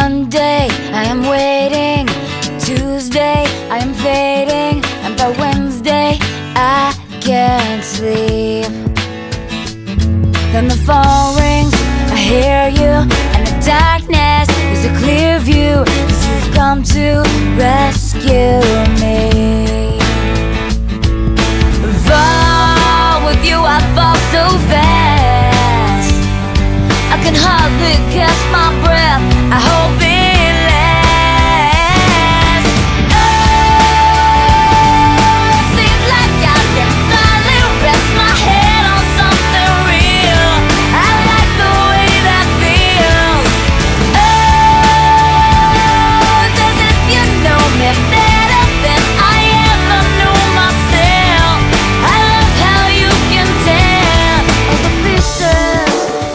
Monday, I am waiting. Tuesday, I am fading. And by Wednesday, I can't sleep. Then the phone rings, I hear you, and the darkness is a clear view, 'cause you've come to rescue me. Fall with you, I fall so fast, I can hardly catch my breath. I hope it lasts. Oh, seems like I can finally rest my head on something real. I like the way that feels. Oh, it's as if you know me better than I ever knew myself. I love how you can tell all the pieces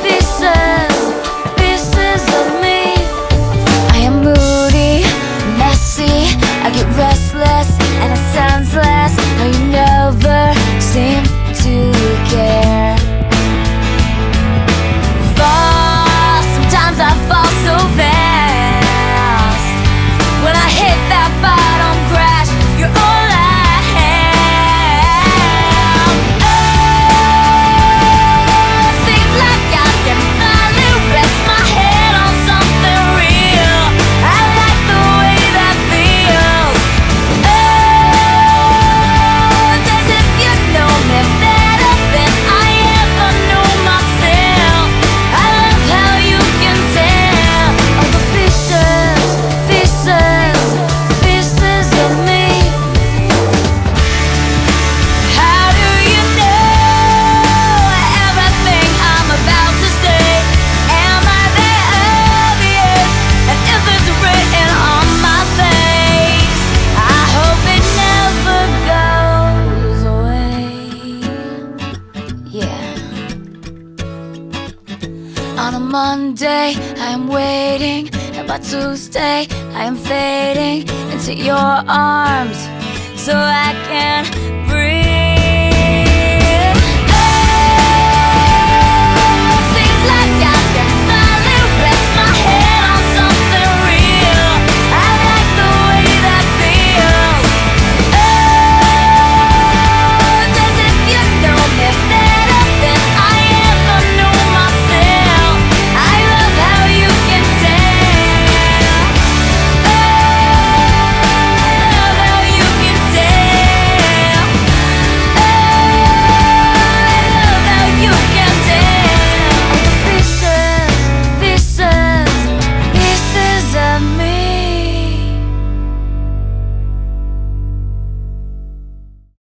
of me. I am moody, messy, I get restless, and it sounds less how you never seem to care. Fall, sometimes I fall so fast. When I hit that bottom crash, you're all I have. Oh, seems like I can finally rest my head on something real. I like the way that feels. Oh, it's as if you know me better than I ever knew myself. I love how you can tell all the pieces of me. How do you know everything I'm about to say? Am I that obvious? And if it's written on my face, I hope it never goes away. Yeah. On a Monday, I am waiting, and by Tuesday, I am fading into your arms, so I can